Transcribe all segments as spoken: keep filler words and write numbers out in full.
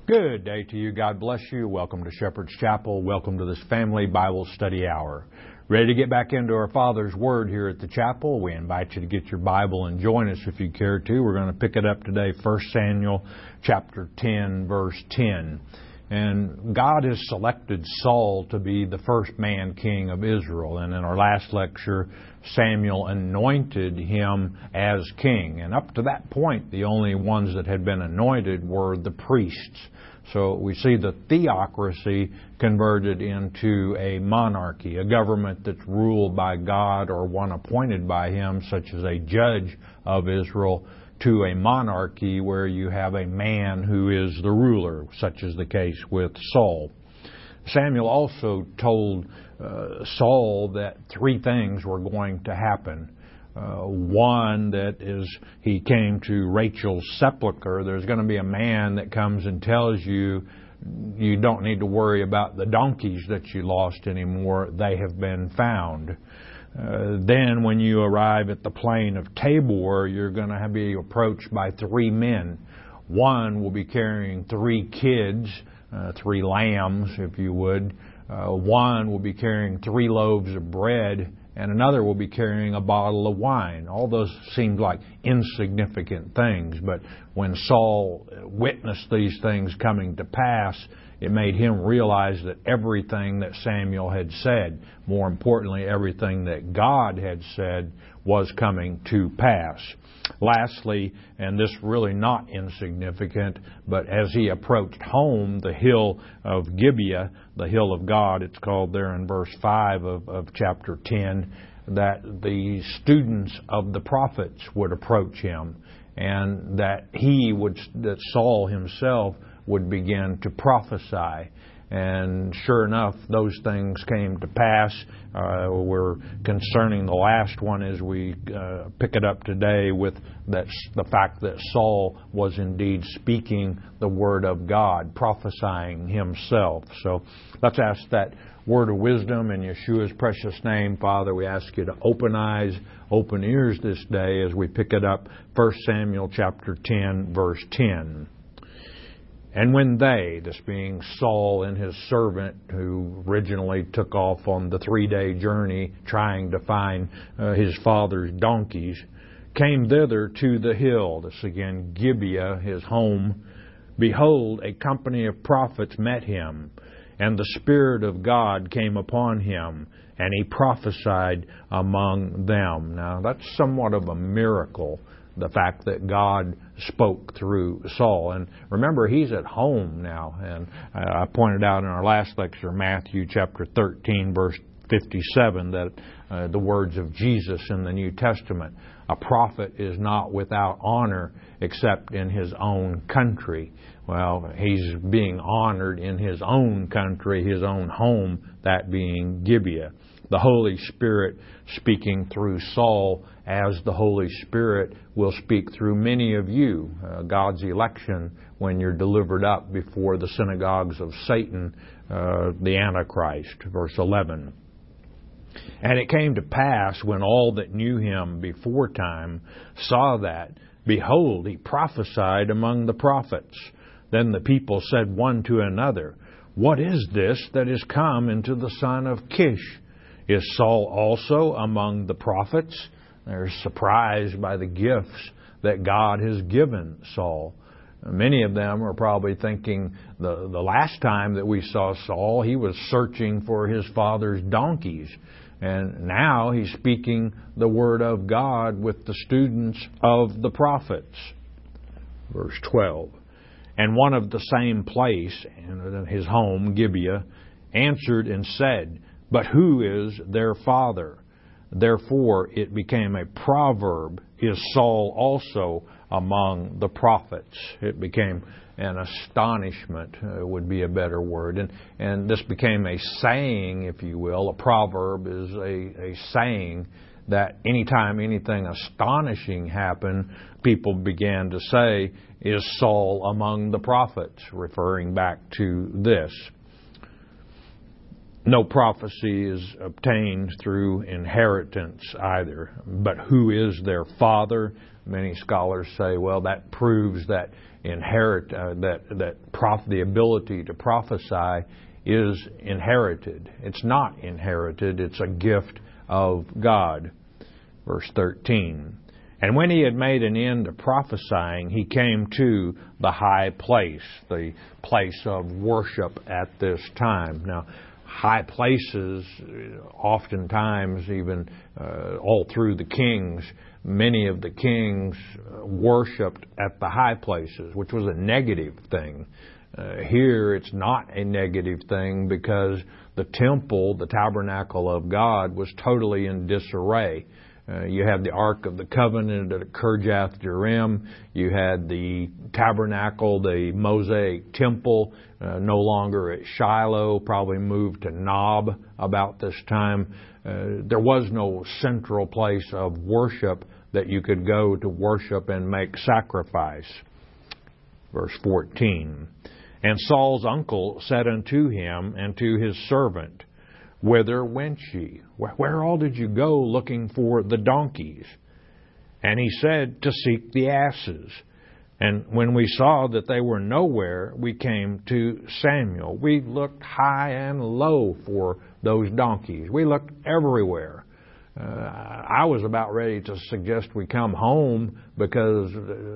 Good day to you. God bless you. Welcome to Shepherd's Chapel. Welcome to this family Bible study hour. Ready to get back into our Father's Word here at the chapel? We invite you to get your Bible and join us if you care to. We're going to pick it up today, First Samuel chapter ten, verse ten. And God has selected Saul to be the first man king of Israel. And in our last lecture, Samuel anointed him as king. And up to that point, the only ones that had been anointed were the priests. So we see the theocracy converted into a monarchy, a government that's ruled by God or one appointed by Him, such as a judge of Israel, to a monarchy where you have a man who is the ruler, such as the case with Saul. Samuel also told uh, Saul that three things were going to happen. Uh, one, that is, he came to Rachel's sepulcher. There's going to be a man that comes and tells you you don't need to worry about the donkeys that you lost anymore. They have been found. Uh, then when you arrive at the plain of Tabor, you're going to be approached by three men. One will be carrying three kids, uh, three lambs, if you would. Uh, one will be carrying three loaves of bread, and another will be carrying a bottle of wine. All those seemed like insignificant things, but when Saul witnessed these things coming to pass, it made him realize that everything that Samuel had said, more importantly, everything that God had said, was coming to pass. Lastly, and this really not insignificant, but as he approached home, the hill of Gibeah, the hill of God, it's called there in verse five of, of chapter ten, that the students of the prophets would approach him, and that he would, that Saul himself would begin to prophesy. And sure enough, those things came to pass. Uh, we're concerning the last one as we uh, pick it up today with that, the fact that Saul was indeed speaking the word of God, prophesying himself. So let's ask that word of wisdom in Yeshua's precious name. Father, we ask you to open eyes, open ears this day as we pick it up, First Samuel chapter ten, verse ten. And when they, this being Saul and his servant, who originally took off on the three-day journey trying to find uh, his father's donkeys, came thither to the hill, this again Gibeah, his home, behold, a company of prophets met him, and the Spirit of God came upon him, and he prophesied among them. Now, that's somewhat of a miracle, the fact that God spoke through Saul. And remember, he's at home now. And I pointed out in our last lecture, Matthew chapter thirteen, verse fifty-seven, that uh, the words of Jesus in the New Testament, a prophet is not without honor except in his own country. Well, he's being honored in his own country, his own home, that being Gibeah. The Holy Spirit speaking through Saul, as the Holy Spirit will speak through many of you. Uh, God's election when you're delivered up before the synagogues of Satan, uh, the Antichrist. Verse eleven. And it came to pass when all that knew him before time saw that, behold, he prophesied among the prophets. Then the people said one to another, what is this that is come into the son of Kish? Is Saul also among the prophets? They're surprised by the gifts that God has given Saul. Many of them are probably thinking the, the last time that we saw Saul, he was searching for his father's donkeys. And now he's speaking the word of God with the students of the prophets. Verse twelve. And one of the same place, in his home, Gibeah, answered and said, but who is their father? Therefore it became a proverb, is Saul also among the prophets? It became an astonishment, uh, would be a better word. And, and this became a saying, if you will. A proverb is a, a saying that anytime anything astonishing happened, people began to say, is Saul among the prophets? Referring back to this. No prophecy is obtained through inheritance either. But who is their father? Many scholars say, well, that proves that inherit uh, that that prof, the ability to prophesy is inherited. It's not inherited. It's a gift of God. Verse thirteen. And when he had made an end of prophesying, he came to the high place, the place of worship at this time. Now, high places, oftentimes, even uh, all through the kings, many of the kings worshipped at the high places, which was a negative thing. Uh, here, it's not a negative thing because the temple, the tabernacle of God, was totally in disarray. Uh, you had the Ark of the Covenant at Kirjath Jearim. You had the tabernacle, the Mosaic temple, uh, no longer at Shiloh, probably moved to Nob about this time. Uh, there was no central place of worship that you could go to worship and make sacrifice. Verse fourteen. And Saul's uncle said unto him and to his servant, Whither went ye? Where all did you go looking for the donkeys? And he said, To seek the asses. And when we saw that they were nowhere, we came to Samuel. We looked high and low for those donkeys. We looked everywhere. Uh, I was about ready to suggest we come home because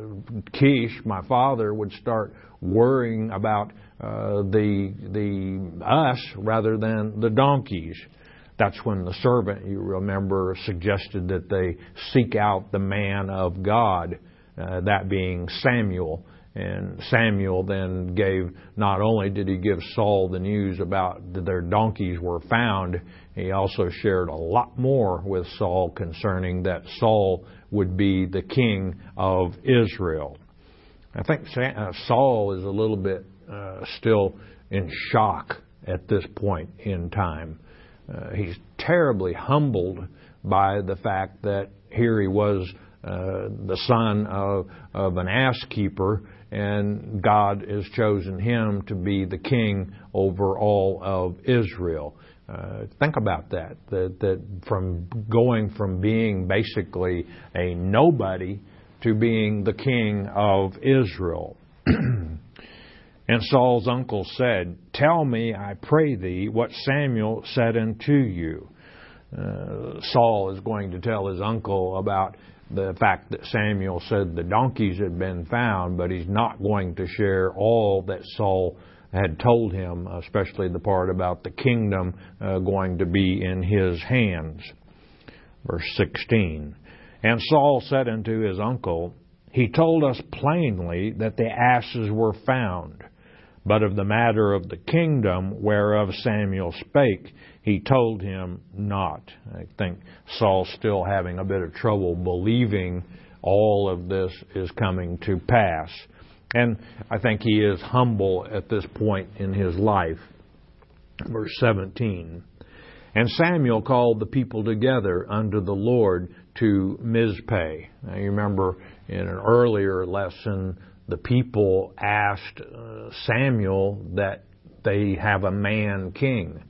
Kish, my father, would start worrying about uh, the the us rather than the donkeys. That's when the servant, you remember, suggested that they seek out the man of God, uh, that being Samuel. And Samuel then gave, not only did he give Saul the news about that their donkeys were found, he also shared a lot more with Saul concerning that Saul would be the king of Israel. I think Saul is a little bit uh, still in shock at this point in time. Uh, he's terribly humbled by the fact that here he was uh, the son of, of an ass keeper, and God has chosen him to be the king over all of Israel. Uh, think about that, that, that from going from being basically a nobody to being the king of Israel. And Saul's uncle said, Tell me, I pray thee, what Samuel said unto you. Uh, Saul is going to tell his uncle about the fact that Samuel said the donkeys had been found, but he's not going to share all that Saul had told him, especially the part about the kingdom uh, going to be in his hands. Verse sixteen. And Saul said unto his uncle, He told us plainly that the asses were found, but of the matter of the kingdom whereof Samuel spake, he told him not. I think Saul's still having a bit of trouble believing all of this is coming to pass. And I think he is humble at this point in his life. Verse seventeen. And Samuel called the people together unto the Lord to Mizpeh. Now you remember in an earlier lesson, the people asked uh, Samuel that they have a man king.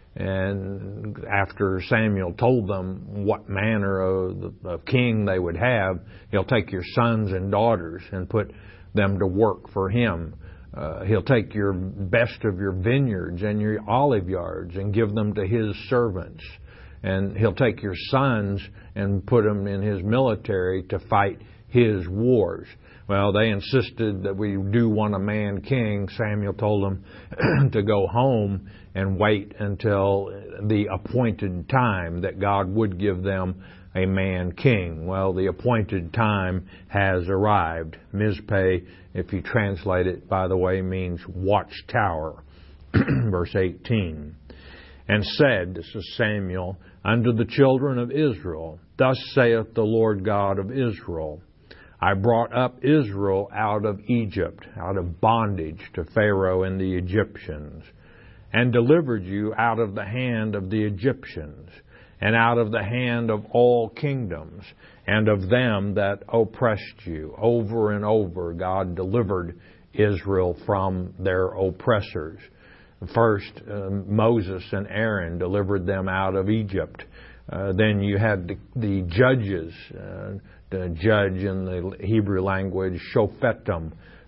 And after Samuel told them what manner of, of king they would have, he'll take your sons and daughters and put them to work for him. Uh, he'll take your best of your vineyards and your olive yards and give them to his servants. And he'll take your sons and put them in his military to fight his wars. Well, they insisted that we do want a man king. Samuel told them to go home and wait until the appointed time that God would give them a man king. Well, the appointed time has arrived. Mizpeh, if you translate it, by the way, means watchtower. Verse eighteen. And said, this is Samuel, unto the children of Israel, Thus saith the Lord God of Israel, I brought up Israel out of Egypt, out of bondage to Pharaoh and the Egyptians, and delivered you out of the hand of the Egyptians, and out of the hand of all kingdoms, and of them that oppressed you. Over and over, God delivered Israel from their oppressors. First, uh, Moses and Aaron delivered them out of Egypt. Uh, then you had the, the judges, uh, the judge in the Hebrew language, Shophetim,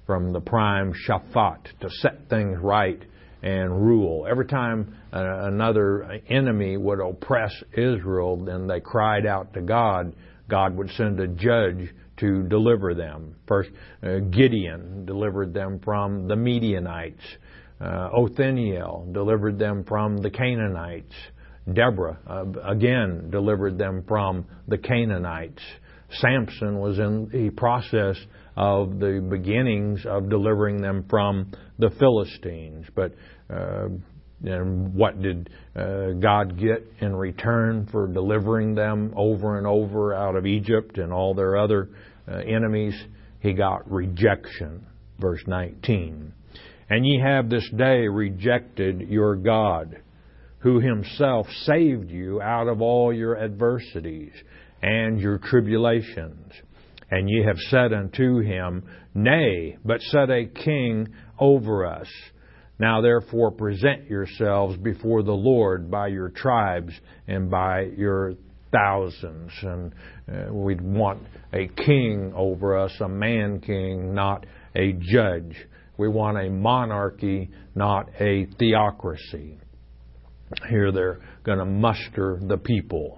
from the prime Shaphat to set things right and rule. Every time uh, another enemy would oppress Israel, then they cried out to God. God would send a judge to deliver them. First, uh, Gideon delivered them from the Midianites. Uh, Othniel delivered them from the Canaanites. Deborah, uh, again, delivered them from the Canaanites. Samson was in the process of the beginnings of delivering them from the Philistines. But uh, and what did uh, God get in return for delivering them over and over out of Egypt and all their other uh, enemies? He got rejection. Verse nineteen. And ye have this day rejected your God, who himself saved you out of all your adversities and your tribulations. And ye have said unto him, Nay, but set a king over us. Now therefore present yourselves before the Lord by your tribes and by your thousands. And uh, we'd want a king over us, a man king, not a judge. We want a monarchy, not a theocracy. Here they're going to muster the people.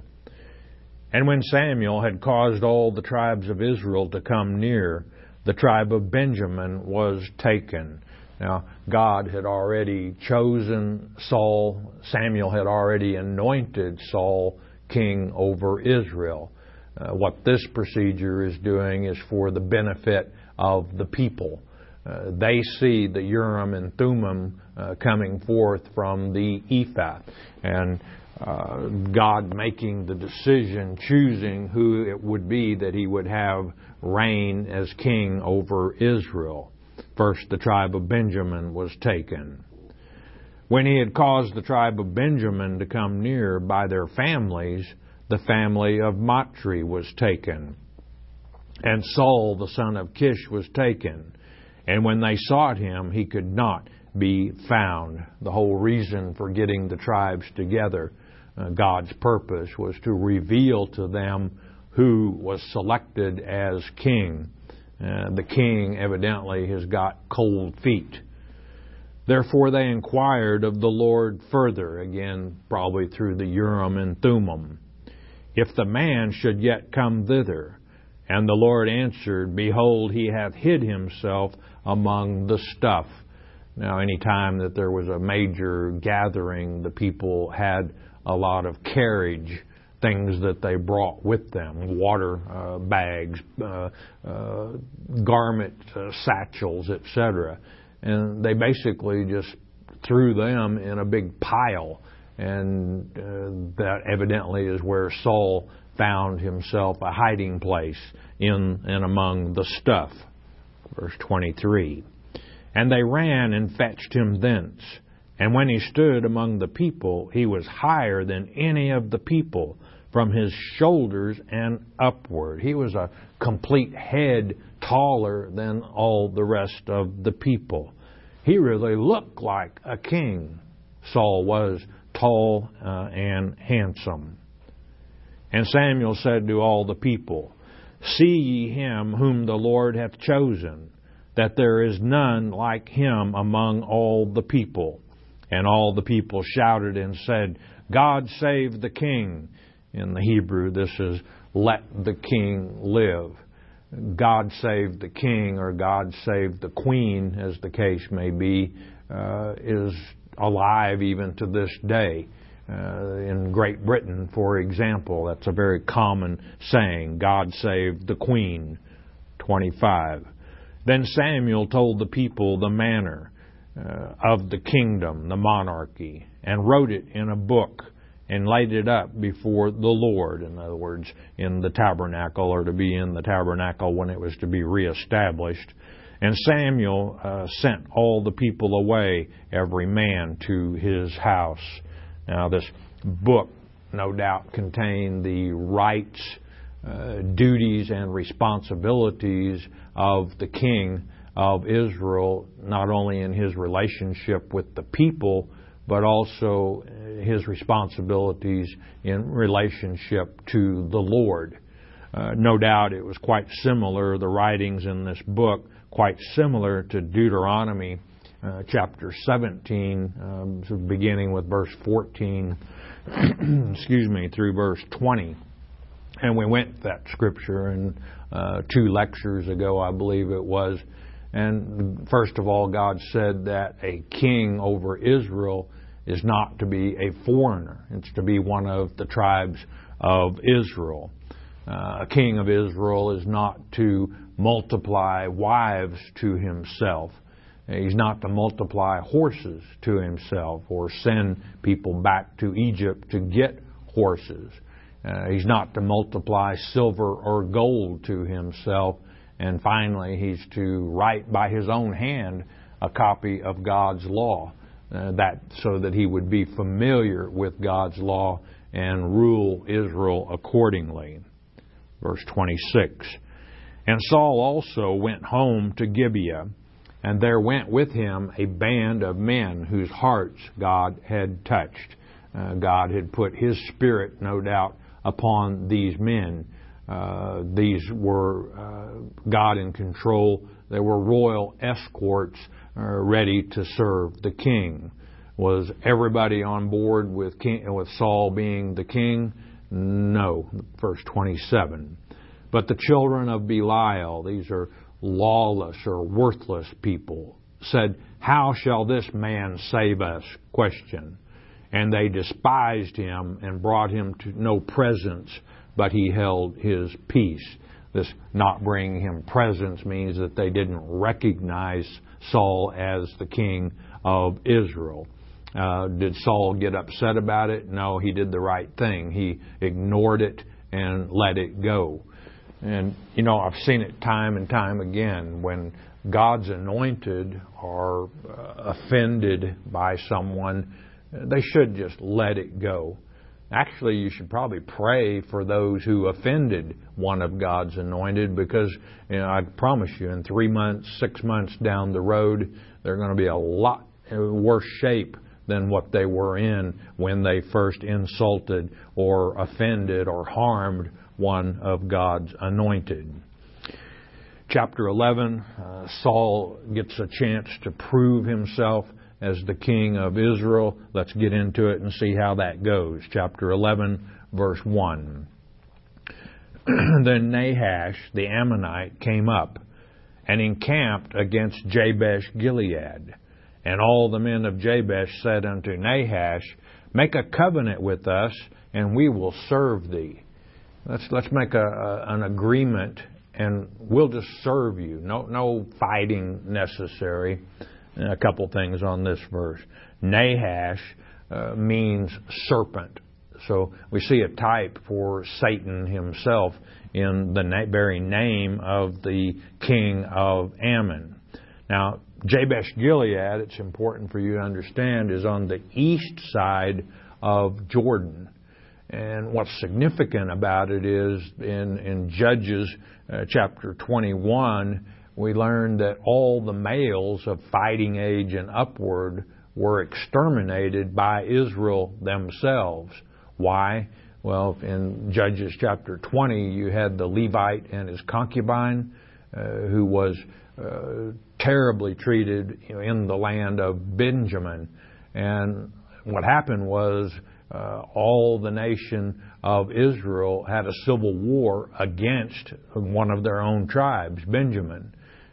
And when Samuel had caused all the tribes of Israel to come near, the tribe of Benjamin was taken. Now, God had already chosen Saul. Samuel had already anointed Saul king over Israel. Uh, what this procedure is doing is for the benefit of the people. Uh, they see the Urim and Thummim uh, coming forth from the ephah, and uh, God making the decision, choosing who it would be that He would have reign as king over Israel. First, the tribe of Benjamin was taken. When He had caused the tribe of Benjamin to come near by their families, the family of Matri was taken, and Saul the son of Kish was taken. And when they sought him, he could not be found. The whole reason for getting the tribes together, uh, God's purpose, was to reveal to them who was selected as king. Uh, the king evidently has got cold feet. Therefore they inquired of the Lord further, again probably through the Urim and Thummim, if the man should yet come thither. And the Lord answered, Behold, he hath hid himself among the stuff. Now, any time that there was a major gathering, the people had a lot of carriage, things that they brought with them, water uh, bags, uh, uh, garment uh, satchels, et cetera. And they basically just threw them in a big pile. And uh, that evidently is where Saul found himself a hiding place in and among the stuff. Verse twenty-three. And they ran and fetched him thence. And when he stood among the people, he was higher than any of the people, from his shoulders and upward. He was a complete head taller than all the rest of the people. He really looked like a king. Saul was tall uh, and handsome. And Samuel said to all the people, See ye him whom the Lord hath chosen, that there is none like him among all the people. And all the people shouted and said, God save the king. In the Hebrew, this is, let the king live. God save the king, or God save the queen, as the case may be, uh, is alive even to this day. Uh, in Great Britain, for example, that's a very common saying, God save the Queen. twenty-five. Then Samuel told the people the manner uh, of the kingdom, the monarchy, and wrote it in a book and laid it up before the Lord. In other words, in the tabernacle, or to be in the tabernacle when it was to be reestablished. And Samuel uh, sent all the people away, every man to his house. Now, this book, no doubt, contained the rights, uh, duties, and responsibilities of the king of Israel, not only in his relationship with the people, but also his responsibilities in relationship to the Lord. Uh, no doubt it was quite similar, the writings in this book, quite similar to Deuteronomy uh, chapter seventeen, um, so beginning with verse fourteen, excuse me, through verse twenty. And we went that scripture in uh, two lectures ago, I believe it was. And first of all, God said that a king over Israel is not to be a foreigner. It's to be one of the tribes of Israel. Uh, a king of Israel is not to multiply wives to himself. He's not to multiply horses to himself or send people back to Egypt to get horses. Uh, he's not to multiply silver or gold to himself. And finally, he's to write by his own hand a copy of God's law, uh, that so that he would be familiar with God's law and rule Israel accordingly. Verse twenty-six. And Saul also went home to Gibeah, and there went with him a band of men whose hearts God had touched. Uh, God had put His Spirit, no doubt, upon these men. Uh, these were uh, God in control. They were royal escorts uh, ready to serve the king. Was everybody on board with king, with Saul being the king? No. Verse twenty-seven. But the children of Belial, these are lawless or worthless people, said, "How shall this man save us?" Question. And they despised him and brought him to no presents, but he held his peace. This not bringing him presents means that they didn't recognize Saul as the king of Israel. Uh, did Saul get upset about it? No, he did the right thing. He ignored it and let it go. And, you know, I've seen it time and time again when God's anointed are uh, offended by someone, they should just let it go. Actually, you should probably pray for those who offended one of God's anointed, because, you know, I promise you, in three months, six months down the road, they're going to be a lot worse shape than what they were in when they first insulted or offended or harmed one of God's anointed. Chapter eleven, uh, Saul gets a chance to prove himself as the king of Israel. Let's get into it and see how that goes. Chapter eleven, verse one. Then Nahash the Ammonite came up and encamped against Jabesh Gilead. And all the men of Jabesh said unto Nahash, "Make a covenant with us, and we will serve thee." Let's let's make a, a an agreement, and we'll just serve you. No no fighting necessary. And a couple things on this verse. Nahash uh, means serpent. So we see a type for Satan himself in the na- very name of the king of Ammon. Now, Jabesh Gilead, it's important for you to understand, is on the east side of Jordan. And what's significant about it is in, in Judges uh, chapter twenty-one, we learned that all the males of fighting age and upward were exterminated by Israel themselves. Why? Well, in Judges chapter twenty, you had the Levite and his concubine, uh, who was uh, terribly treated, you know, in the land of Benjamin. And what happened was uh, all the nation of Israel had a civil war against one of their own tribes, Benjamin.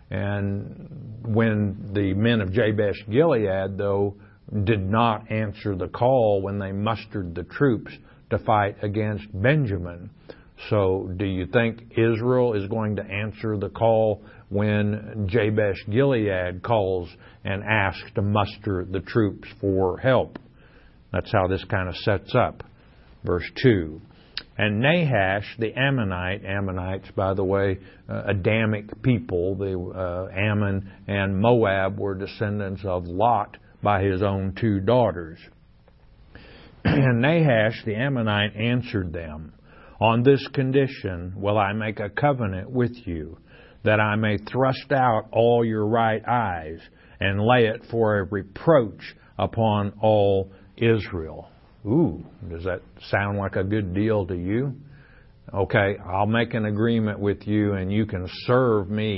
And when the men of Jabesh Gilead, though, did not answer the call when they mustered the troops to fight against Benjamin. So do you think Israel is going to answer the call when Jabesh Gilead calls and asks to muster the troops for help? That's how this kind of sets up. Verse two. And Nahash the Ammonite, Ammonites, by the way, uh, Adamic people, the uh, Ammon and Moab were descendants of Lot by his own two daughters. And Nahash the Ammonite answered them, "On this condition will I make a covenant with you, that I may thrust out all your right eyes, and lay it for a reproach upon all Israel." Ooh, does that sound like a good deal to you? Okay, I'll make an agreement with you, and you can serve me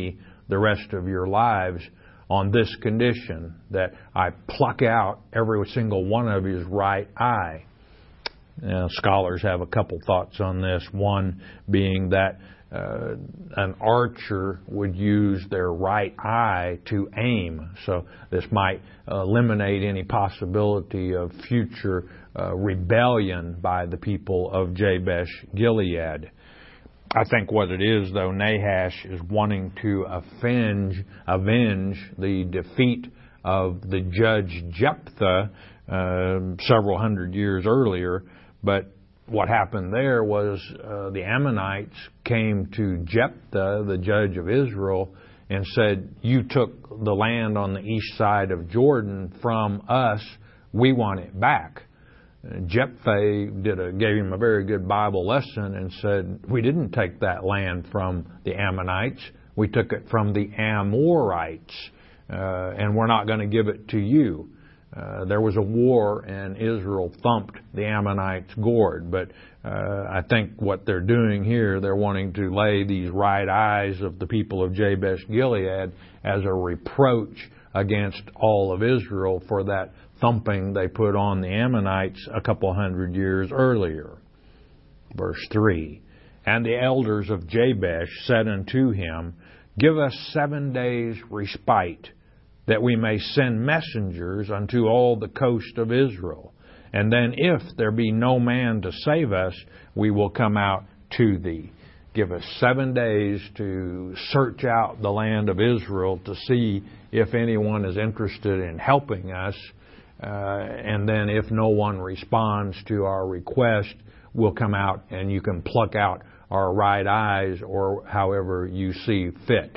the rest of your lives on this condition, that I pluck out every single one of his right eye. Now, scholars have a couple thoughts on this. One being that uh, an archer would use their right eye to aim. So this might eliminate any possibility of future uh, rebellion by the people of Jabesh Gilead. I think what it is, though, Nahash is wanting to avenge, avenge the defeat of the judge Jephthah uh, several hundred years earlier. But what happened there was uh, the Ammonites came to Jephthah, the judge of Israel, and said, "You took the land on the east side of Jordan from us. We want it back." Jephthah did a, gave him a very good Bible lesson and said, "We didn't take that land from the Ammonites. We took it from the Amorites, uh, and we're not going to give it to you." Uh, there was a war, and Israel thumped the Ammonites gourd. But uh, I think what they're doing here, they're wanting to lay these right eyes of the people of Jabesh Gilead as a reproach against all of Israel for that thumping they put on the Ammonites a couple hundred years earlier. Verse three, "And the elders of Jabesh said unto him, Give us seven days' respite, that we may send messengers unto all the coast of Israel. And then if there be no man to save us, we will come out to thee." Give us seven days to search out the land of Israel to see if anyone is interested in helping us. Uh, and then if no one responds to our request, we'll come out and you can pluck out our right eyes, or however you see fit.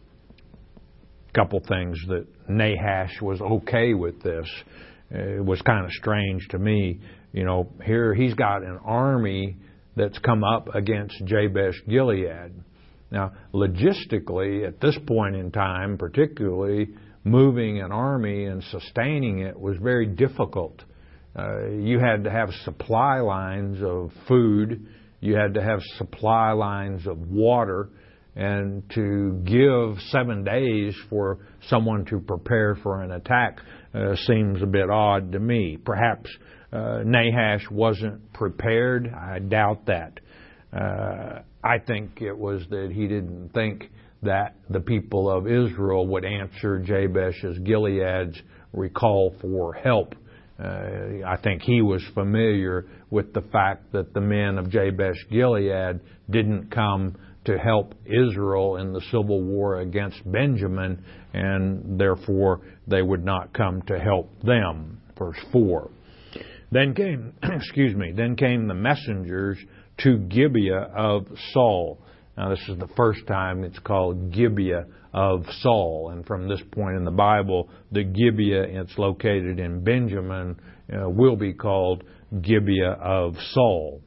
Couple things that Nahash was okay with this. It was kind of strange to me. You know, here he's got an army that's come up against Jabesh Gilead. Now, logistically, at this point in time, particularly, moving an army and sustaining it was very difficult. Uh, you had to have supply lines of food. You had to have supply lines of water. And to give seven days for someone to prepare for an attack uh, seems a bit odd to me. Perhaps uh, Nahash wasn't prepared. I doubt that. Uh, I think it was that he didn't think that the people of Israel would answer Jabesh's Gilead's recall for help. Uh, I think he was familiar with the fact that the men of Jabesh Gilead didn't come to help Israel in the civil war against Benjamin, and therefore they would not come to help them. Verse four. Then came, excuse me, then came the messengers to Gibeah of Saul. Now, this is the first time it's called Gibeah of Saul. And from this point in the Bible, the Gibeah, it's located in Benjamin, uh, will be called Gibeah of Saul.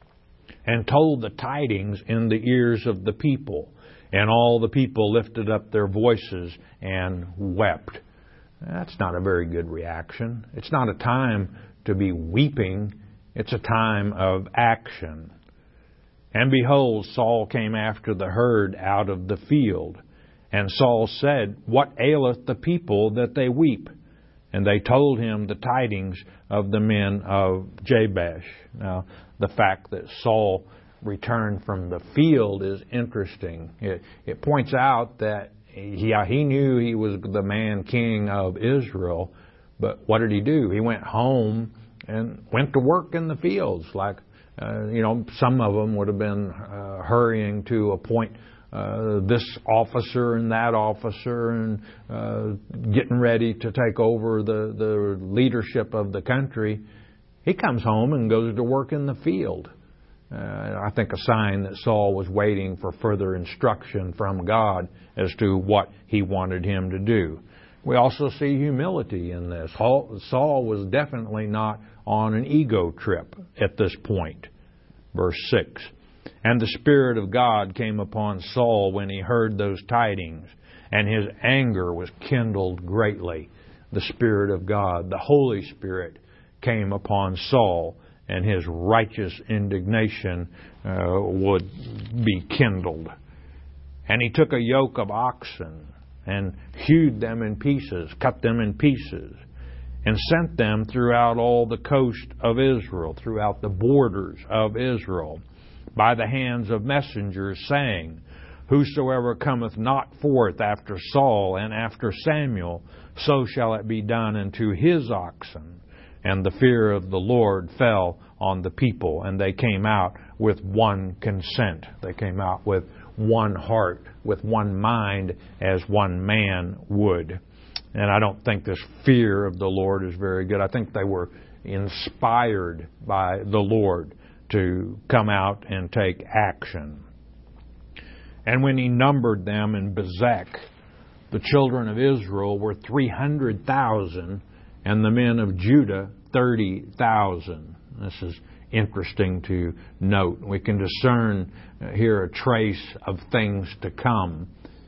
And told the tidings in the ears of the people. And all the people lifted up their voices and wept. That's not a very good reaction. It's not a time to be weeping. It's a time of action. And behold, Saul came after the herd out of the field. And Saul said, What aileth the people that they weep? And they told him the tidings of the men of Jabesh. Now, the fact that Saul returned from the field is interesting. It, it points out that yeah, he knew he was the man king of Israel, but what did he do? He went home and went to work in the fields. Like, uh, you know, some of them would have been uh, hurrying to appoint uh, this officer and that officer and uh, getting ready to take over the, the leadership of the country. He comes home and goes to work in the field. Uh, I think a sign that Saul was waiting for further instruction from God as to what he wanted him to do. We also see humility in this. Saul was definitely not on an ego trip at this point. Verse six. And the Spirit of God came upon Saul when he heard those tidings, and his anger was kindled greatly. The Spirit of God, the Holy Spirit, came upon Saul, and his righteous indignation uh, would be kindled. And he took a yoke of oxen and hewed them in pieces, cut them in pieces, and sent them throughout all the coast of Israel, throughout the borders of Israel, by the hands of messengers, saying, Whosoever cometh not forth after Saul and after Samuel, so shall it be done unto his oxen. And the fear of the Lord fell on the people, and they came out with one consent. They came out with one heart, with one mind, as one man would. And I don't think this fear of the Lord is very good. I think they were inspired by the Lord to come out and take action. And when he numbered them in Bezek, the children of Israel were three hundred thousand, and the men of Judah thirty thousand. This is interesting to note. We can discern here a trace of things to come.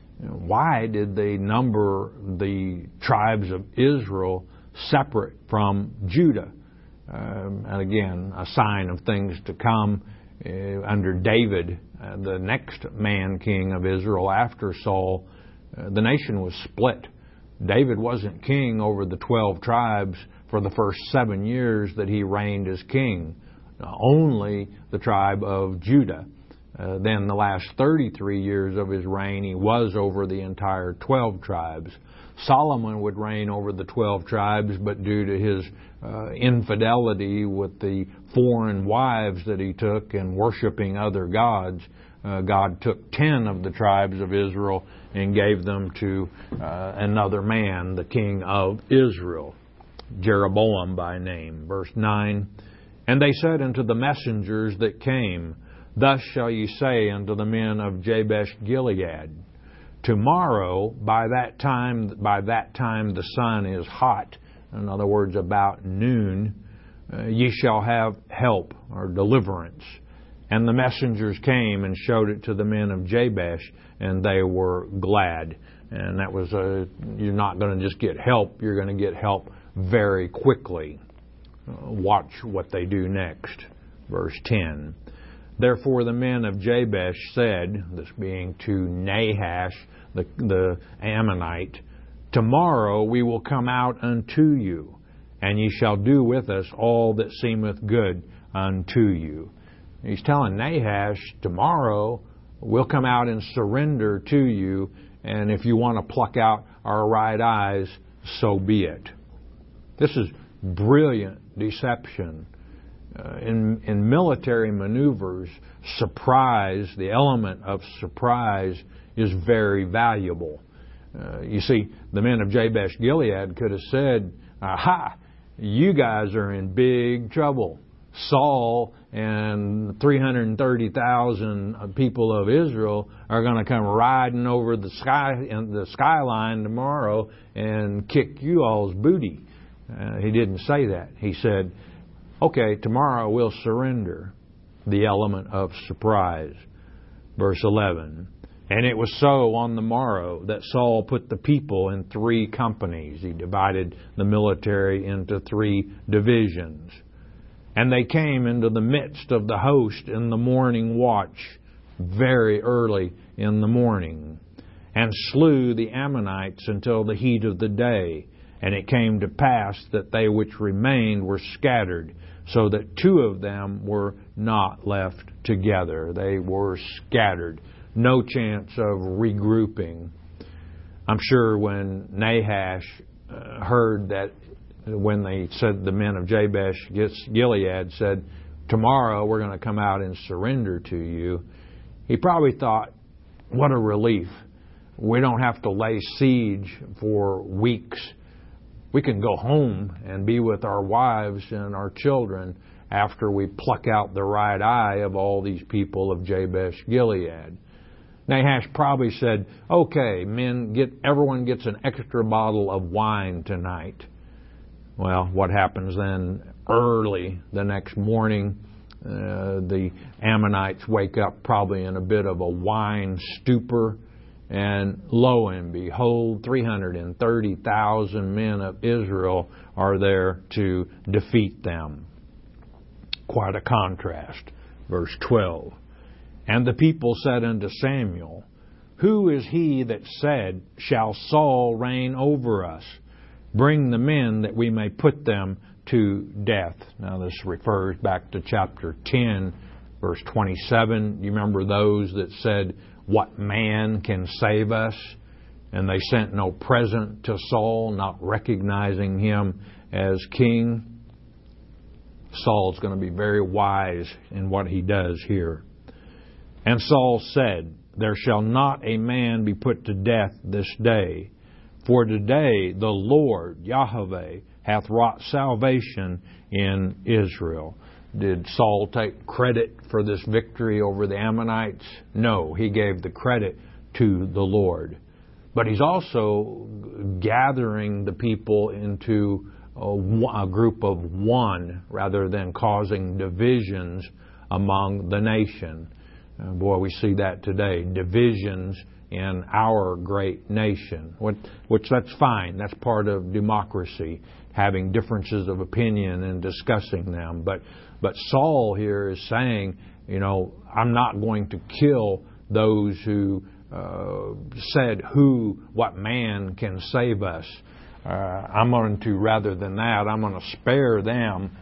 Why did they number the tribes of Israel separate from Judah? Um, and again, a sign of things to come. Uh, under David, uh, the next man king of Israel after Saul, uh, the nation was split. David wasn't king over the twelve tribes for the first seven years that he reigned as king. Uh, only the tribe of Judah. Uh, then the last thirty-three years of his reign, he was over the entire twelve tribes. Solomon would reign over the twelve tribes, but due to his uh, infidelity with the foreign wives that he took and worshiping other gods, uh, God took ten of the tribes of Israel and gave them to uh, another man, the king of Israel, Jeroboam by name. Verse nine, And they said unto the messengers that came, Thus shall ye say unto the men of Jabesh Gilead, Tomorrow, by that time, by that time the sun is hot, in other words, about noon, uh, ye shall have help or deliverance. And the messengers came and showed it to the men of Jabesh, and they were glad. And that was a, you're not going to just get help, you're going to get help very quickly. Uh, watch what they do next. Verse ten. Therefore the men of Jabesh said, this being to Nahash, the, the Ammonite, Tomorrow we will come out unto you, and ye shall do with us all that seemeth good unto you. He's telling Nahash, tomorrow we'll come out and surrender to you, and if you want to pluck out our right eyes, so be it. This is brilliant deception. Uh, in, in military maneuvers, surprise, the element of surprise, is very valuable. Uh, you see, the men of Jabesh Gilead could have said, Aha, you guys are in big trouble. Saul and three hundred thirty thousand people of Israel are going to come riding over the sky and the skyline tomorrow and kick you all's booty. Uh, he didn't say that. He said, Okay, tomorrow we'll surrender, the element of surprise. Verse eleven. And it was so on the morrow that Saul put the people in three companies. He divided the military into three divisions. And they came into the midst of the host in the morning watch, very early in the morning, and slew the Ammonites until the heat of the day. And it came to pass that they which remained were scattered, so that two of them were not left together. They were scattered. No chance of regrouping. I'm sure when Nahash uh, heard that, when they said the men of Jabesh Gilead said, tomorrow we're going to come out and surrender to you, he probably thought, what a relief. We don't have to lay siege for weeks. We can go home and be with our wives and our children after we pluck out the right eye of all these people of Jabesh Gilead. Nahash probably said, okay, men, get everyone gets an extra bottle of wine tonight. Well, what happens then? Early the next morning, uh, the Ammonites wake up probably in a bit of a wine stupor, and lo and behold, three hundred thirty thousand men of Israel are there to defeat them. Quite a contrast. Verse twelve. And the people said unto Samuel, Who is he that said, Shall Saul reign over us? Bring the men that we may put them to death. Now this refers back to chapter ten, verse twenty-seven. You remember those that said, What man can save us? And they sent no present to Saul, not recognizing him as king. Saul's going to be very wise in what he does here. And Saul said, There shall not a man be put to death this day. For today the Lord, Yahweh, hath wrought salvation in Israel. Did Saul take credit for this victory over the Ammonites? No, he gave the credit to the Lord. But he's also gathering the people into a, a group of one rather than causing divisions among the nation. Uh, boy, we see that today, divisions in our great nation, which, which that's fine. That's part of democracy, having differences of opinion and discussing them. But but Saul here is saying, you know, I'm not going to kill those who uh, said, who, what man can save us. Uh, I'm going to, rather than that, I'm going to spare them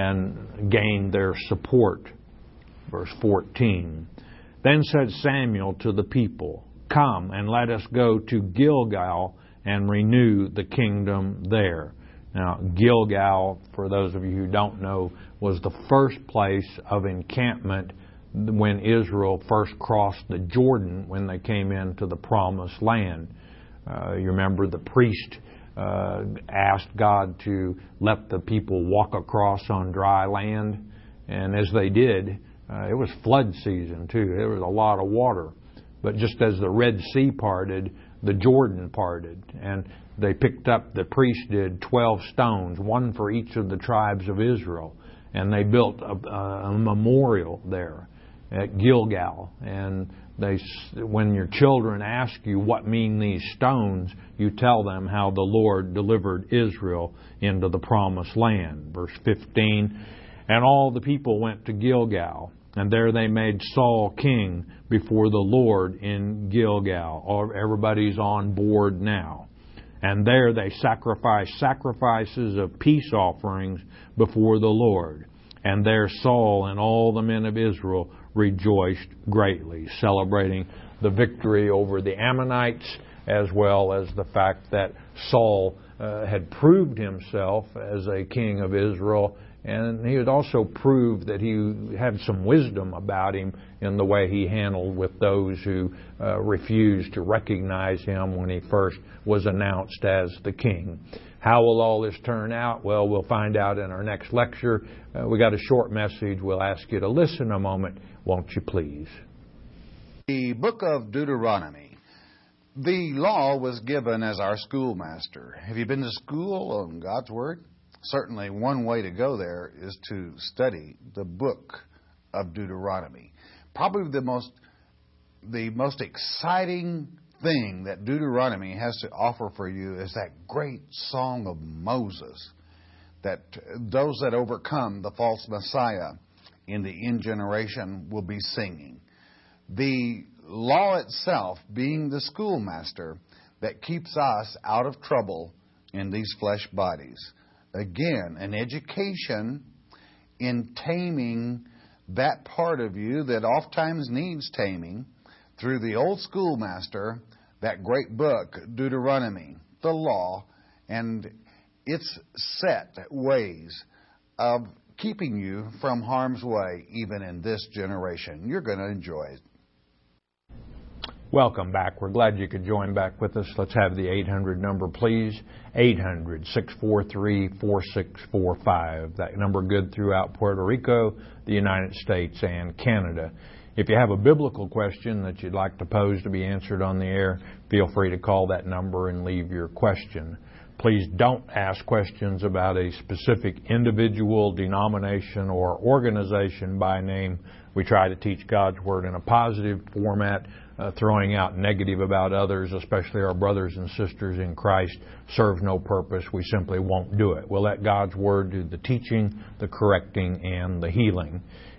and gain their support. Verse fourteen. Then said Samuel to the people, Come and let us go to Gilgal and renew the kingdom there. Now, Gilgal, for those of you who don't know, was the first place of encampment when Israel first crossed the Jordan when they came into the promised land. Uh, you remember the priest uh, asked God to let the people walk across on dry land, and as they did, uh, it was flood season too. There was a lot of water. But just as the Red Sea parted, the Jordan parted. And they picked up, the priest did, twelve stones, one for each of the tribes of Israel. And they built a, a memorial there at Gilgal. And they, when your children ask you what mean these stones, you tell them how the Lord delivered Israel into the promised land. Verse fifteen, And all the people went to Gilgal, and there they made Saul king before the Lord in Gilgal. Everybody's on board now. And there they sacrificed sacrifices of peace offerings before the Lord. And there Saul and all the men of Israel rejoiced greatly, celebrating the victory over the Ammonites, as well as the fact that Saul uh, had proved himself as a king of Israel. And he had also proved that he had some wisdom about him in the way he handled with those who uh, refused to recognize him when he first was announced as the king. How will all this turn out? Well, we'll find out in our next lecture. Uh, we got a short message. We'll ask you to listen a moment, won't you please? The book of Deuteronomy. The law was given as our schoolmaster. Have you been to school on God's Word? Certainly one way to go there is to study the book of Deuteronomy. Probably the most the most exciting thing that Deuteronomy has to offer for you is that great song of Moses, that those that overcome the false Messiah in the end generation will be singing. The law itself being the schoolmaster that keeps us out of trouble in these flesh bodies. Again, an education in taming that part of you that oftentimes needs taming through the old schoolmaster, that great book, Deuteronomy, the law, and its set ways of keeping you from harm's way, even in this generation. You're going to enjoy it. Welcome back. We're glad you could join back with us. Let's have the eight hundred number, please. eight hundred, six four three, four six four five. That number good throughout Puerto Rico, the United States, and Canada. If you have a biblical question that you'd like to pose to be answered on the air, feel free to call that number and leave your question. Please don't ask questions about a specific individual, denomination, or organization by name. We try to teach God's Word in a positive format. Uh, throwing out negative about others, especially our brothers and sisters in Christ, serves no purpose. We simply won't do it. We'll let God's Word do the teaching, the correcting, and the healing.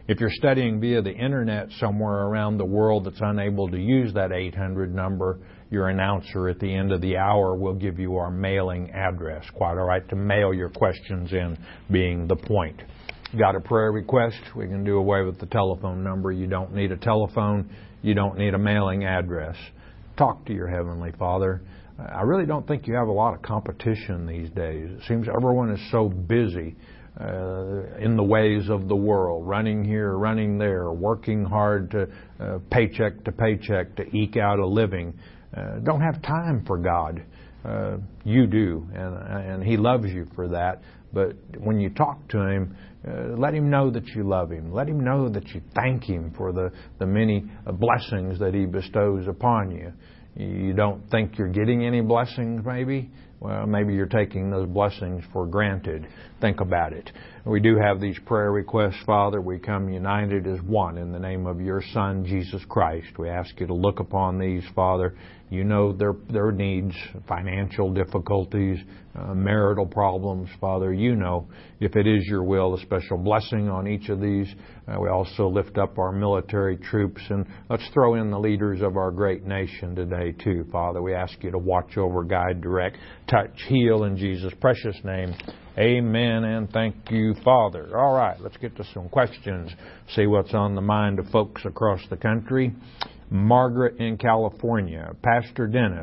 If you're studying via the internet somewhere around the world that's unable to use that eight hundred number, your announcer at the end of the hour will give you our mailing address. Quite all right to mail your questions in, being the point. Got a prayer request? We can do away with the telephone number. You don't need a telephone. You don't need a mailing address. Talk to your Heavenly Father. I really don't think you have a lot of competition these days. It seems everyone is so busy uh, in the ways of the world, running here, running there, working hard to uh, paycheck to paycheck to eke out a living. Uh, don't have time for God. Uh, you do, and, and He loves you for that. But when you talk to Him, uh, let Him know that you love Him. Let Him know that you thank Him for the, the many blessings that He bestows upon you. You don't think you're getting any blessings, maybe? Well, maybe you're taking those blessings for granted. Think about it. We do have these prayer requests, Father. We come united as one in the name of your Son, Jesus Christ. We ask you to look upon these, Father. You know their their needs, financial difficulties, uh, marital problems, Father. You know, if it is your will, a special blessing on each of these. Uh, we also lift up our military troops, and let's throw in the leaders of our great nation today, too, Father. We ask you to watch over, guide, direct, touch, heal in Jesus' precious name. Amen, and thank you, Father. All right, let's get to some questions, see what's on the mind of folks across the country. Margaret in California. Pastor Dennis,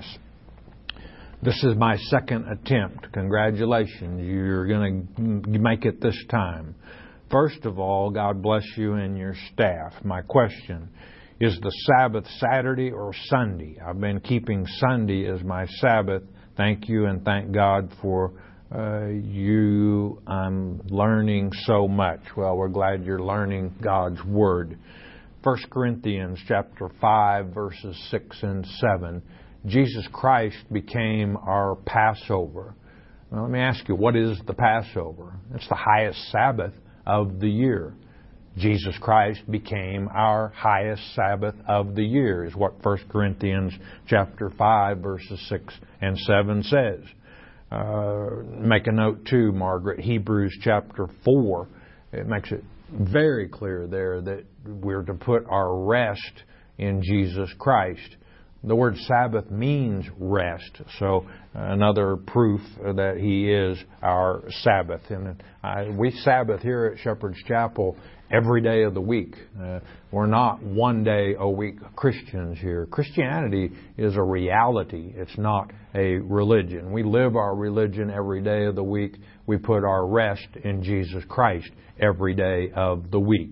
this is my second attempt. Congratulations. You're going to make it this time. First of all, God bless you and your staff. My question, is the Sabbath Saturday or Sunday? I've been keeping Sunday as my Sabbath. Thank you, and thank God for uh, you. I'm learning so much. Well, we're glad you're learning God's Word. First Corinthians chapter five, verses six and seven. Jesus Christ became our Passover. Well, let me ask you, what is the Passover? It's the highest Sabbath of the year. Jesus Christ became our highest Sabbath of the year, is what First Corinthians chapter five, verses six and seven says. Uh, make a note too, Margaret, Hebrews chapter four. It makes it very clear there that we're to put our rest in Jesus Christ. The word Sabbath means rest, so another proof that He is our Sabbath. And I, we Sabbath here at Shepherd's Chapel every day of the week. Uh, we're not one day a week Christians here. Christianity is a reality. It's not a religion. We live our religion every day of the week. We put our rest in Jesus Christ every day of the week.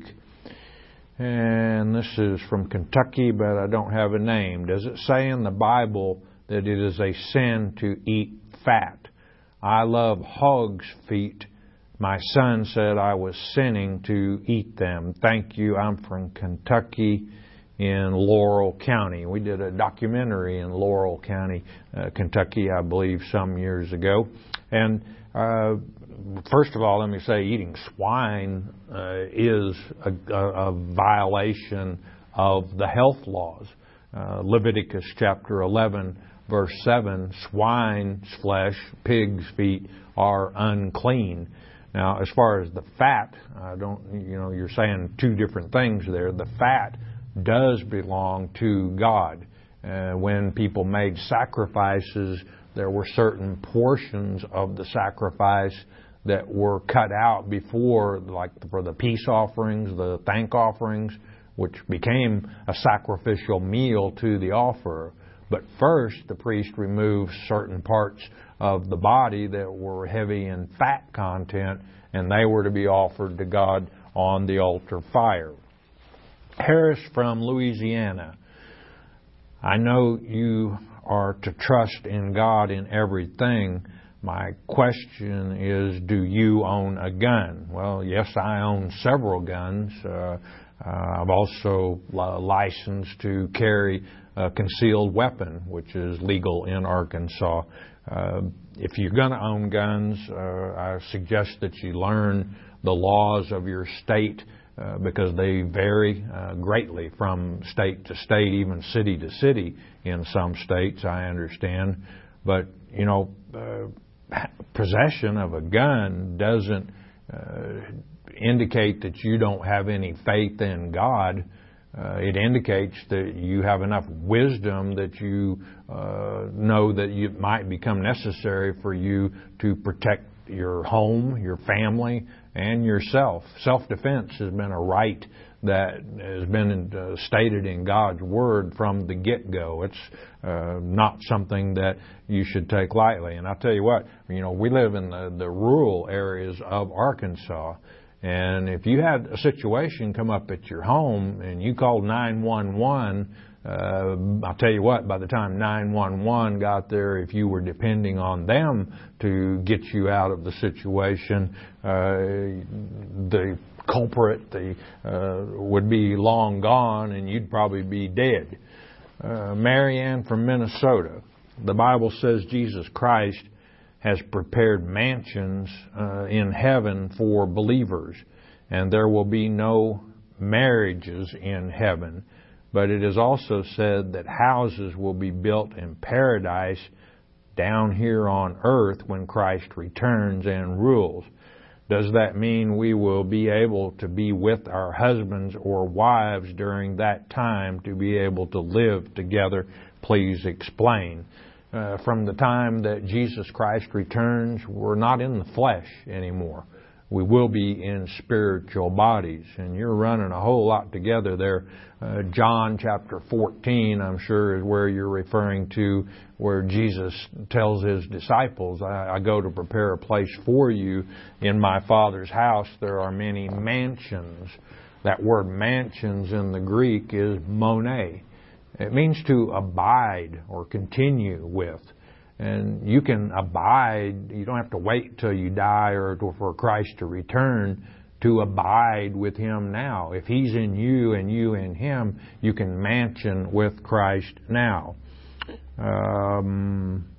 And this is from Kentucky, but I don't have a name. Does it say in the Bible that it is a sin to eat fat? I love hog's feet. My son said I was sinning to eat them. Thank you. I'm from Kentucky in Laurel County. We did a documentary in Laurel County, uh, Kentucky, I believe, some years ago. And uh, first of all, let me say, eating swine uh, is a, a, a violation of the health laws. Uh, Leviticus chapter eleven, verse seven, swine's flesh, pig's feet are unclean. Now, as far as the fat, I don't, you know, you're saying two different things there. The fat does belong to God. Uh, when people made sacrifices, there were certain portions of the sacrifice that were cut out before, like for the peace offerings, the thank offerings, which became a sacrificial meal to the offerer. But first, the priest removed certain parts of the body that were heavy in fat content, and they were to be offered to God on the altar fire. Harris from Louisiana. I know you are to trust in God in everything. My question is, do you own a gun? Well, yes, I own several guns. Uh, uh, I've also uh, licensed to carry a concealed weapon, which is legal in Arkansas. Uh, if you're going to own guns, uh, I suggest that you learn the laws of your state uh, because they vary uh, greatly from state to state, even city to city in some states, I understand. But, you know, uh, possession of a gun doesn't uh, indicate that you don't have any faith in God. Uh, it indicates that you have enough wisdom that you uh, know that it might become necessary for you to protect your home, your family, and yourself. Self-defense has been a right that has been uh, stated in God's Word from the get-go. It's uh, not something that you should take lightly. And I'll tell you what, you know, we live in the, the rural areas of Arkansas, and if you had a situation come up at your home and you called nine one one, uh, I'll tell you what, by the time nine one one got there, if you were depending on them to get you out of the situation, uh, the culprit the, uh, would be long gone and you'd probably be dead. Uh, Mary Ann from Minnesota. The Bible says Jesus Christ has prepared mansions uh, in heaven for believers, and there will be no marriages in heaven. But it is also said that houses will be built in paradise down here on earth when Christ returns and rules. Does that mean we will be able to be with our husbands or wives during that time to be able to live together? Please explain. Uh, from the time that Jesus Christ returns, we're not in the flesh anymore. We will be in spiritual bodies. And you're running a whole lot together there. Uh, John chapter fourteen, I'm sure, is where you're referring to, where Jesus tells His disciples, I, I go to prepare a place for you. In my Father's house there are many mansions. That word mansions in the Greek is monē. It means to abide or continue with. And you can abide, you don't have to wait till you die or for Christ to return to abide with Him now. If He's in you and you in Him, you can mansion with Christ now. Um,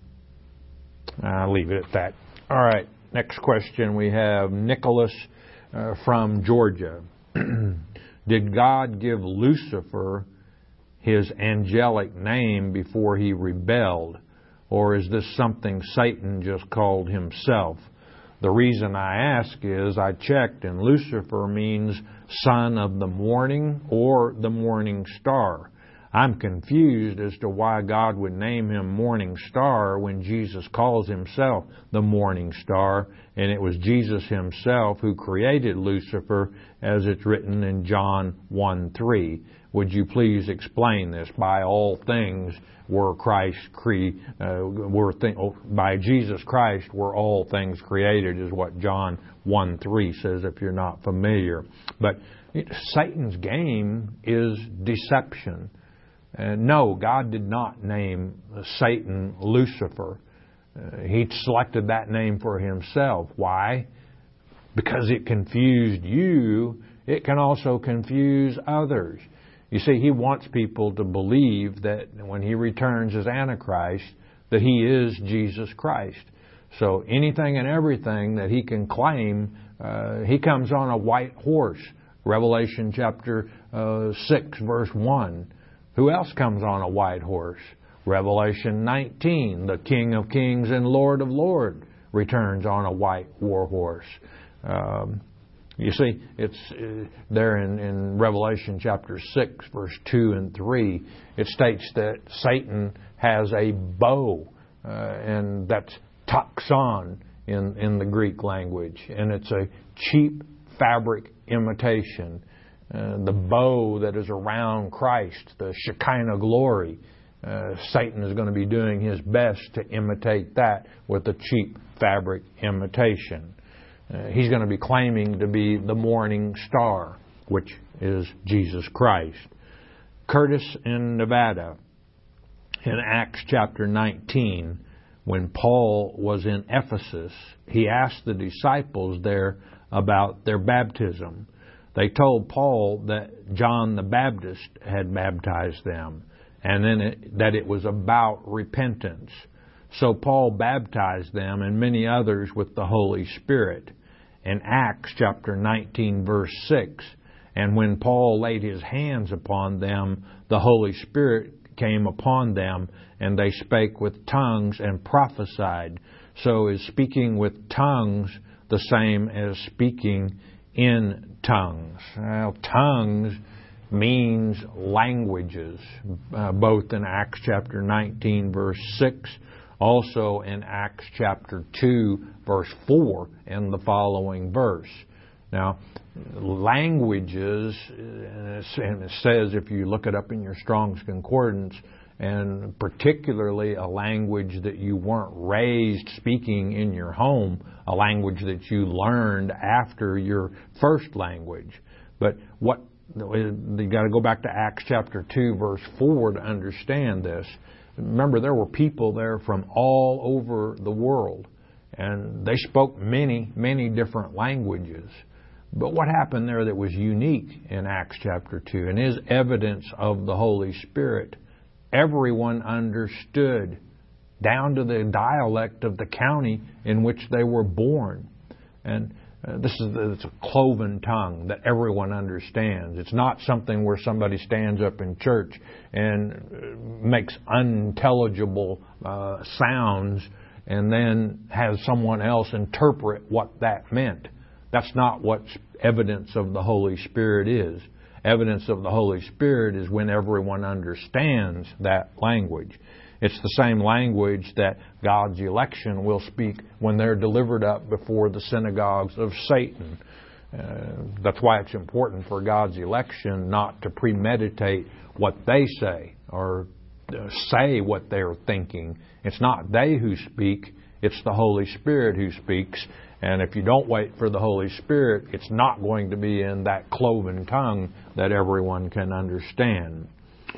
I'll leave it at that. All right, next question we have Nicholas uh, from Georgia. Did God give Lucifer his angelic name before he rebelled? Or is this something Satan just called himself? The reason I ask is I checked, and Lucifer means son of the morning or the morning star. I'm confused as to why God would name him Morning Star when Jesus calls Himself the Morning Star, and it was Jesus Himself who created Lucifer, as it's written in John one three. Would you please explain this? By all things were Christ cre uh, were th- by Jesus Christ were all things created, is what John one three says, if you're not familiar. But it, Satan's game is deception. Uh, no, God did not name Satan Lucifer. Uh, he selected that name for Himself. Why? Because it confused you. It can also confuse others. You see, He wants people to believe that when He returns as Antichrist, that He is Jesus Christ. So anything and everything that He can claim, uh, He comes on a white horse. Revelation chapter uh, six, verse one. Who else comes on a white horse? Revelation nineteen, the King of Kings and Lord of Lords returns on a white war horse. Um, you see, it's uh, there in, in Revelation chapter six, verse two and three. It states that Satan has a bow, uh, and that's toxon in, in the Greek language, and it's a cheap fabric imitation. Uh, the bow that is around Christ, the Shekinah glory, uh, Satan is going to be doing his best to imitate that with a cheap fabric imitation. Uh, he's going to be claiming to be the morning star, which is Jesus Christ. Curtis in Nevada, in Acts chapter nineteen, when Paul was in Ephesus, he asked the disciples there about their baptism. They told Paul that John the Baptist had baptized them, and then it, that it was about repentance. So Paul baptized them and many others with the Holy Spirit. In Acts chapter nineteen, verse six, and when Paul laid his hands upon them, the Holy Spirit came upon them, and they spake with tongues and prophesied. So is speaking with tongues the same as speaking in tongues. Well, tongues means languages, uh, both in Acts chapter nineteen, verse six, also in Acts chapter two, verse four, in the following verse. Now, languages, and it says, if you look it up in your Strong's Concordance, and particularly a language that you weren't raised speaking in your home, a language that you learned after your first language. But what you got to go back to Acts chapter two, verse four to understand this. Remember, there were people there from all over the world, and they spoke many, many different languages. But what happened there that was unique in Acts chapter two and is evidence of the Holy Spirit? Everyone understood, down to the dialect of the county in which they were born. And uh, this is it's a cloven tongue that everyone understands. It's not something where somebody stands up in church and makes unintelligible uh, sounds and then has someone else interpret what that meant. That's not what evidence of the Holy Spirit is. Evidence of the Holy Spirit is when everyone understands that language. It's the same language that God's election will speak when they're delivered up before the synagogues of Satan. Uh, that's why it's important for God's election not to premeditate what they say or uh, say what they're thinking. It's not they who speak, it's the Holy Spirit who speaks. And if you don't wait for the Holy Spirit, it's not going to be in that cloven tongue that everyone can understand.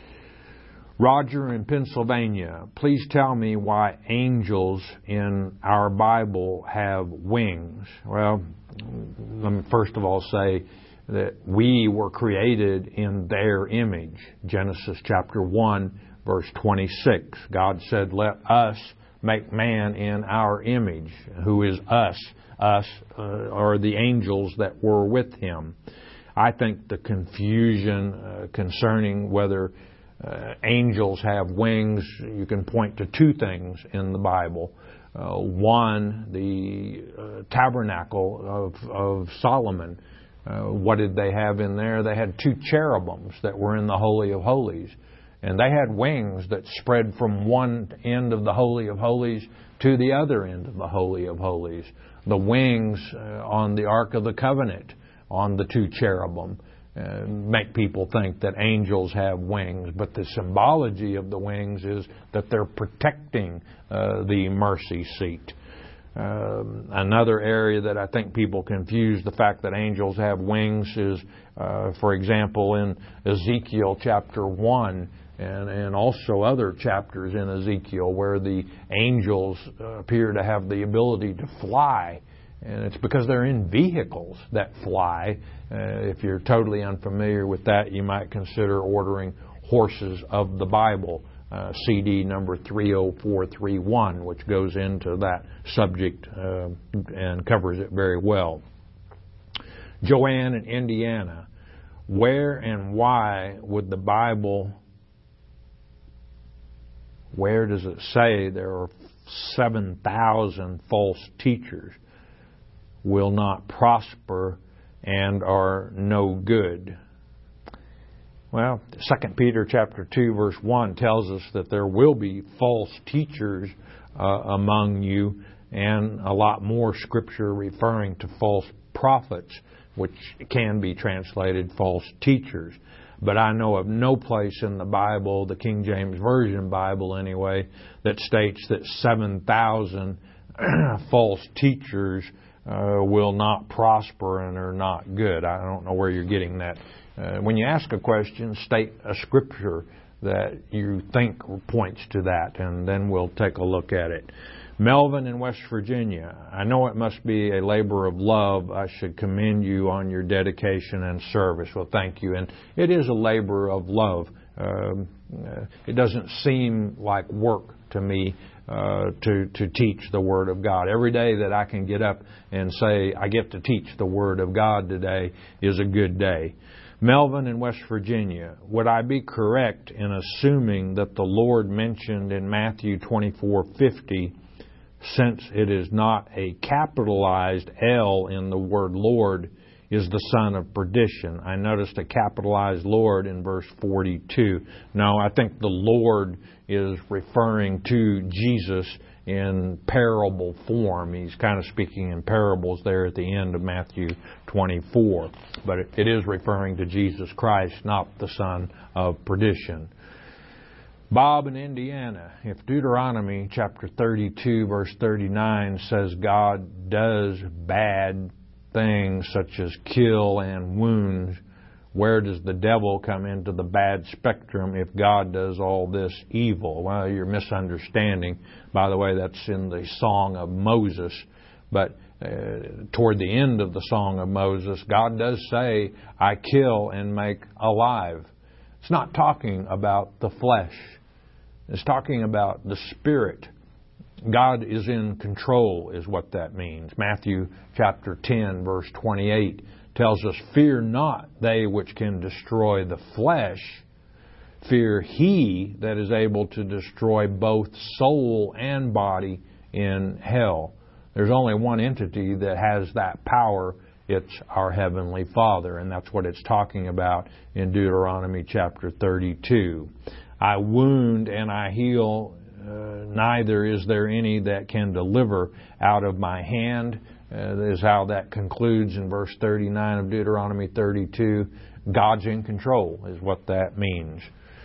Roger in Pennsylvania, please tell me why angels in our Bible have wings. Well, let me first of all say that we were created in their image. Genesis chapter one, verse twenty-six. God said, "Let us make man in our image." Who is us? Us uh, are the angels that were with him. I think the confusion uh, concerning whether uh, angels have wings, you can point to two things in the Bible. Uh, one, the uh, tabernacle of, of Solomon. Uh, what did they have in there? They had two cherubims that were in the Holy of Holies. And they had wings that spread from one end of the Holy of Holies to the other end of the Holy of Holies. The wings uh, on the Ark of the Covenant, on the two cherubim, uh, make people think that angels have wings. But the symbology of the wings is that they're protecting uh, the mercy seat. Um, another area that I think people confuse the fact that angels have wings is, uh, for example, in Ezekiel chapter one, And, and also other chapters in Ezekiel where the angels uh, appear to have the ability to fly. And it's because they're in vehicles that fly. Uh, if you're totally unfamiliar with that, you might consider ordering Horses of the Bible, uh, C D number three oh four three one, which goes into that subject uh, and covers it very well. Joanne in Indiana, where and why would the Bible... Where does it say there are seven thousand false teachers will not prosper and are no good? Well, Second Peter chapter two, verse one tells us that there will be false teachers uh, among you, and a lot more scripture referring to false prophets, which can be translated false teachers. But I know of no place in the Bible, the King James Version Bible anyway, that states that seven thousand false teachers uh, will not prosper and are not good. I don't know where you're getting that. Uh, when you ask a question, state a scripture that you think points to that, and then we'll take a look at it. Melvin in West Virginia, I know it must be a labor of love. I should commend you on your dedication and service. Well, thank you. And it is a labor of love. Um, uh, it doesn't seem like work to me uh, to, to teach the Word of God. Every day that I can get up and say, I get to teach the Word of God today is a good day. Melvin in West Virginia, would I be correct in assuming that the Lord mentioned in Matthew twenty-four fifty, since it is not a capitalized L in the word Lord, is the son of perdition. I noticed a capitalized Lord in verse forty-two. No, I think the Lord is referring to Jesus in parable form. He's kind of speaking in parables there at the end of Matthew twenty-four. But it, it is referring to Jesus Christ, not the son of perdition. Bob in Indiana, if Deuteronomy chapter thirty-two verse thirty-nine says God does bad things such as kill and wound, where does the devil come into the bad spectrum if God does all this evil? Well, you're misunderstanding. By the way, that's in the Song of Moses. But uh, toward the end of the Song of Moses, God does say, I kill and make alive. It's not talking about the flesh. It's talking about the Spirit. God is in control is what that means. Matthew chapter ten verse twenty-eight tells us, fear not they which can destroy the flesh. Fear He that is able to destroy both soul and body in hell. There's only one entity that has that power. It's our Heavenly Father. And that's what it's talking about in Deuteronomy chapter thirty-two. I wound and I heal. Uh, neither is there any that can deliver out of my hand. Uh, that is how that concludes in verse thirty-nine of Deuteronomy thirty-two. God's in control is what that means.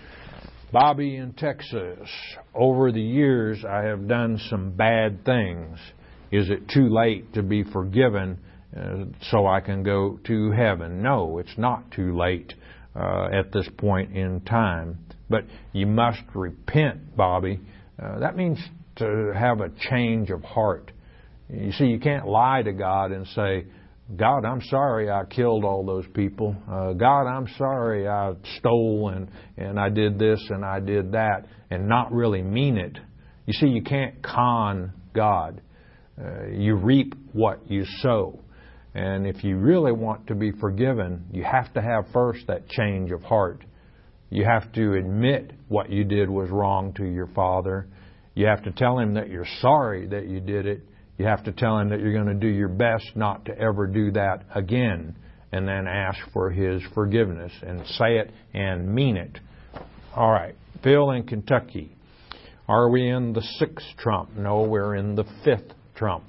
Bobby in Texas. Over the years I have done some bad things. Is it too late to be forgiven uh, so I can go to heaven? No, it's not too late uh, at this point in time. But you must repent, Bobby. Uh, that means to have a change of heart. You see, you can't lie to God and say, God, I'm sorry I killed all those people. Uh, God, I'm sorry I stole and, and I did this and I did that, and not really mean it. You see, you can't con God. Uh, you reap what you sow. And if you really want to be forgiven, you have to have first that change of heart. You have to admit what you did was wrong to your Father. You have to tell Him that you're sorry that you did it. You have to tell Him that you're going to do your best not to ever do that again, and then ask for His forgiveness and say it and mean it. All right, Phil in Kentucky. Are we in the sixth trump? No, we're in the fifth trump.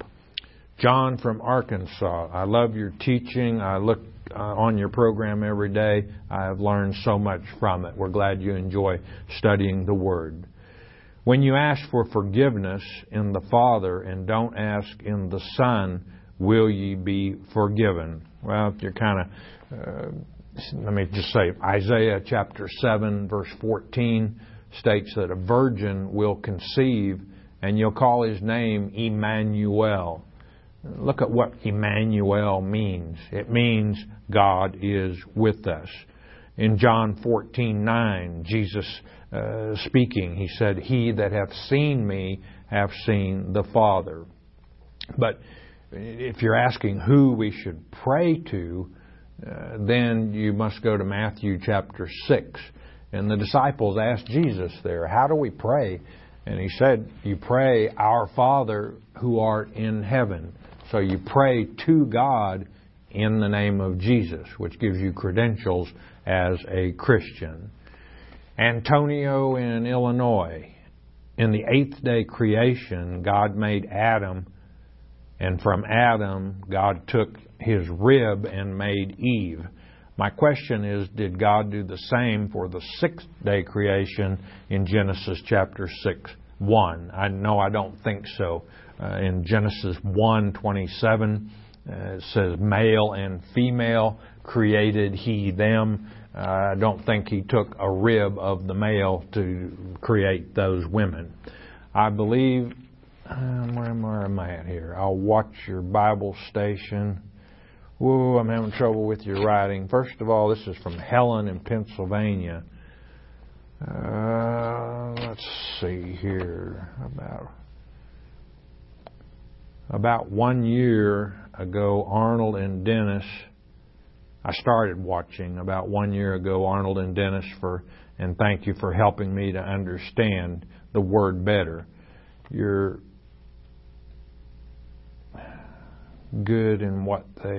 John from Arkansas. I love your teaching. I look uh, on your program every day. I have learned so much from it. We're glad you enjoy studying the Word. When you ask for forgiveness in the Father and don't ask in the Son, will ye be forgiven? Well, you're kind of, uh, let me just say, Isaiah chapter seven, verse fourteen states that a virgin will conceive and you'll call His name Emmanuel. Look at what Emmanuel means. It means God is with us. In John fourteen nine, Jesus uh, speaking, He said, He that hath seen me hath seen the Father. But if you're asking who we should pray to, uh, then you must go to Matthew chapter six. And the disciples asked Jesus there, how do we pray? And He said, you pray, Our Father who art in heaven. So you pray to God in the name of Jesus, which gives you credentials as a Christian. Antonio in Illinois. In the eighth day creation, God made Adam, and from Adam, God took his rib and made Eve. My question is, did God do the same for the sixth day creation in Genesis chapter six, one? I know I don't think so. Uh, in Genesis one twenty-seven, uh, it says, male and female created He them. Uh, I don't think He took a rib of the male to create those women. I believe, um, where, where am I at here? I'll watch your Bible station. Whoa, I'm having trouble with your writing. First of all, this is from Helen in Pennsylvania. Uh, let's see here. About about one year ago, Arnold and Dennis. I started watching about one year ago, Arnold and Dennis, for and thank you for helping me to understand the Word better. You're good in what they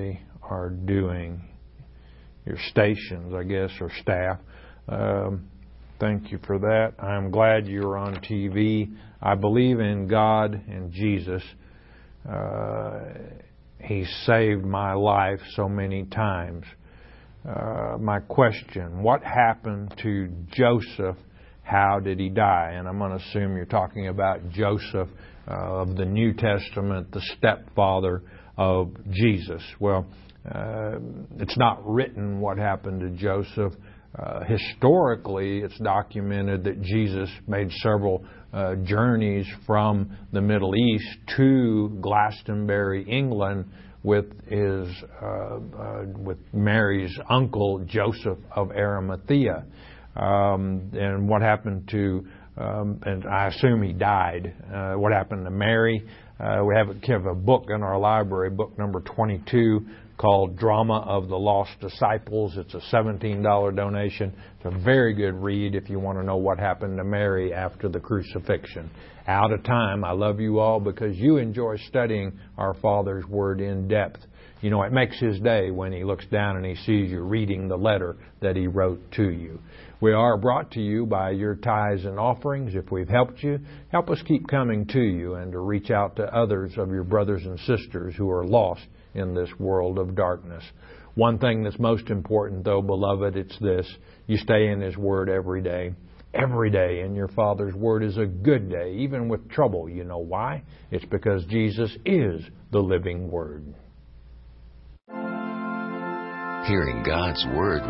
are doing, your stations, I guess, or staff. Um, thank you for that. I'm glad you're on T V. I believe in God and Jesus. Uh, he saved my life so many times. Uh, my question, what happened to Joseph? How did he die? And I'm going to assume you're talking about Joseph uh, of the New Testament, the stepfather of Jesus. Well, uh, it's not written what happened to Joseph. Uh, historically, it's documented that Jesus made several uh, journeys from the Middle East to Glastonbury, England, with his uh, uh, with Mary's uncle Joseph of Arimathea. Um, and what happened to, um, and I assume he died. Uh, what happened to Mary? Uh, we have a, have a book in our library, book number twenty-two, called Drama of the Lost Disciples. It's a seventeen dollars donation. It's a very good read if you want to know what happened to Mary after the crucifixion. Out of time, I love you all because you enjoy studying our Father's Word in depth. You know, it makes his day when he looks down and he sees you reading the letter that he wrote to you. We are brought to you by your tithes and offerings. If we've helped you, help us keep coming to you and to reach out to others of your brothers and sisters who are lost in this world of darkness. One thing that's most important, though, beloved, it's this. You stay in His Word every day. Every day in your Father's Word is a good day, even with trouble. You know why? It's because Jesus is the living Word. Hearing God's Word